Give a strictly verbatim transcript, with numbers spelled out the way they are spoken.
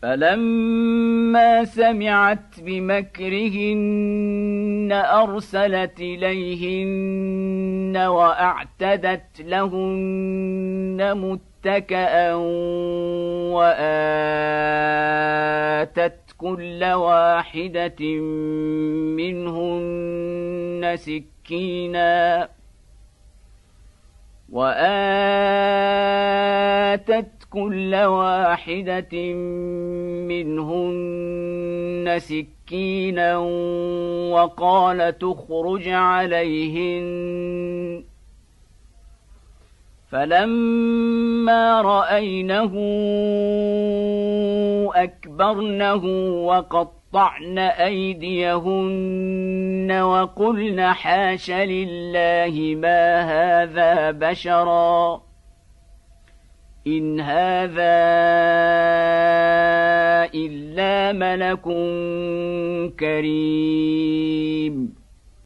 فلما سمعت بمكرهن أرسلت إليهن وأعتدت لهن متكئا وآتت كل واحدة منهن سكينا وآتت كل واحدة منهن سكينا وقالت اخرج عليهن فلما رأينه أكبرنه وقطعن أيديهن وقلن حاش لله ما هذا بشرا إن هذا إلا ملك كريم.